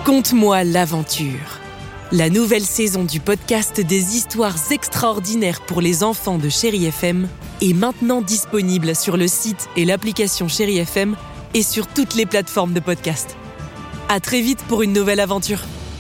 Conte-moi l'aventure. La nouvelle saison du podcast des histoires extraordinaires pour les enfants de Chéri FM est maintenant disponible sur le site et l'application Chéri FM et sur toutes les plateformes de podcast. À très vite pour une nouvelle aventure.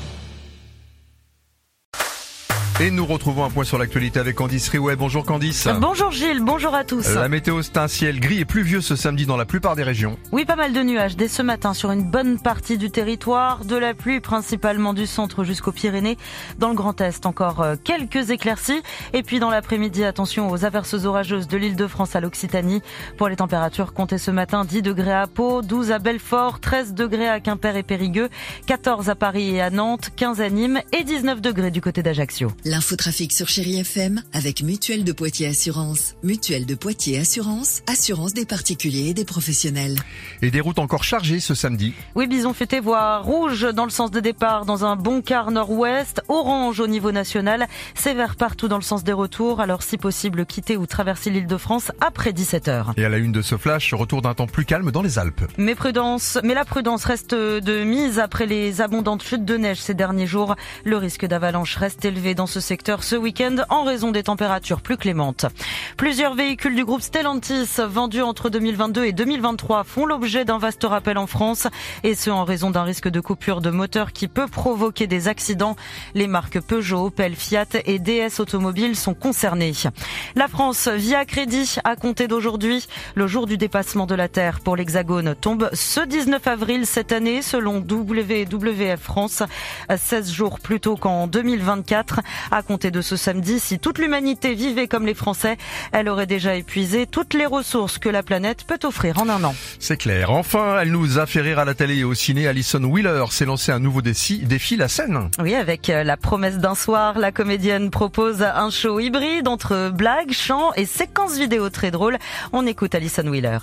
Et nous retrouvons un point sur l'actualité avec Candice Riouet. Bonjour Candice. Bonjour Gilles, bonjour à tous. La météo, c'est un ciel gris et pluvieux ce samedi dans la plupart des régions. Oui, pas mal de nuages dès ce matin sur une bonne partie du territoire. De la pluie principalement du centre jusqu'aux Pyrénées. Dans le Grand Est, encore quelques éclaircies. Et puis dans l'après-midi, attention aux averses orageuses de l'Île-de-France à l'Occitanie. Pour les températures, comptez ce matin 10 degrés à Pau, 12 à Belfort, 13 degrés à Quimper et Périgueux, 14 à Paris et à Nantes, 15 à Nîmes et 19 degrés du côté d'Ajaccio. L'infotrafic sur Chéri FM avec Mutuelle de Poitiers Assurance. Mutuelle de Poitiers Assurance, assurance des particuliers et des professionnels. Et des routes encore chargées ce samedi. Oui, Bison Futé voie rouge dans le sens de départ dans un bon quart nord-ouest, orange au niveau national, sévère partout dans le sens des retours. Alors si possible, quittez ou traversez l'Île-de-France après 17h. Et à la une de ce flash, retour d'un temps plus calme dans les Alpes. Mais la prudence reste de mise après les abondantes chutes de neige ces derniers jours. Le risque d'avalanche reste élevé dans ce secteur ce week-end en raison des températures plus clémentes. Plusieurs véhicules du groupe Stellantis vendus entre 2022 et 2023 font l'objet d'un vaste rappel en France et ce en raison d'un risque de coupure de moteur qui peut provoquer des accidents. Les marques Peugeot, Opel, Fiat et DS Automobiles sont concernées. La France vit à crédit à compter d'aujourd'hui. Le jour du dépassement de la Terre pour l'Hexagone tombe ce 19 avril cette année selon WWF France, 16 jours plus tôt qu'en 2024. À compter de ce samedi, si toute l'humanité vivait comme les Français, elle aurait déjà épuisé toutes les ressources que la planète peut offrir en un an. C'est clair. Enfin, elle nous a fait rire à la télé et au ciné. Alison Wheeler s'est lancé un nouveau défi, la scène. Oui, avec La promesse d'un soir, la comédienne propose un show hybride entre blagues, chants et séquences vidéo très drôles. On écoute Alison Wheeler.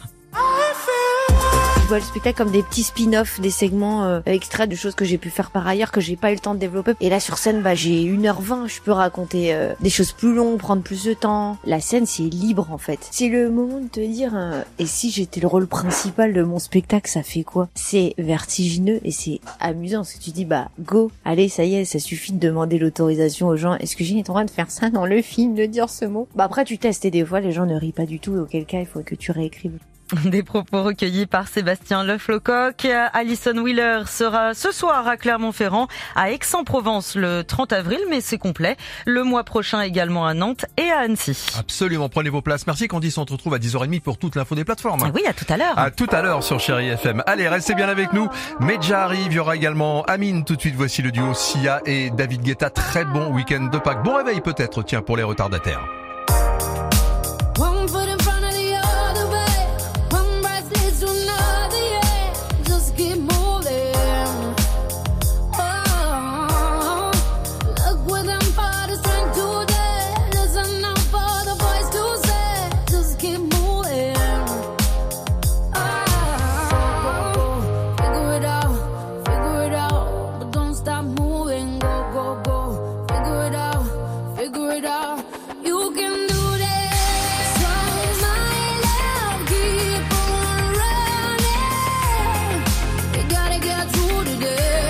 Je vois le spectacle comme des petits spin-offs, des segments extraits de choses que j'ai pu faire par ailleurs, que j'ai pas eu le temps de développer. Et là sur scène, j'ai 1h20, je peux raconter des choses plus longues, prendre plus de temps. La scène, c'est libre en fait. C'est le moment de te dire, et si j'étais le rôle principal de mon spectacle, ça fait quoi? C'est vertigineux et c'est amusant, parce que tu dis, go, allez, ça y est, ça suffit de demander l'autorisation aux gens. Est-ce que j'ai le droit de faire ça dans le film, de dire ce mot? Après tu testes et des fois les gens ne rient pas du tout, auquel cas il faut que tu réécrives. Des propos recueillis par Sébastien Leflocoq. Alison Wheeler sera ce soir à Clermont-Ferrand, à Aix-en-Provence le 30 avril, mais c'est complet. Le mois prochain également à Nantes et à Annecy. Absolument, prenez vos places. Merci Candice, on se retrouve à 10h30 pour toute l'info des plateformes. Oui, à tout à l'heure. À tout à l'heure sur Chéri FM. Allez, restez bien avec nous. Medja arrive, il y aura également Amine. Tout de suite, voici le duo Sia et David Guetta. Très bon week-end de Pâques. Bon réveil peut-être, tiens, pour les retardataires. Today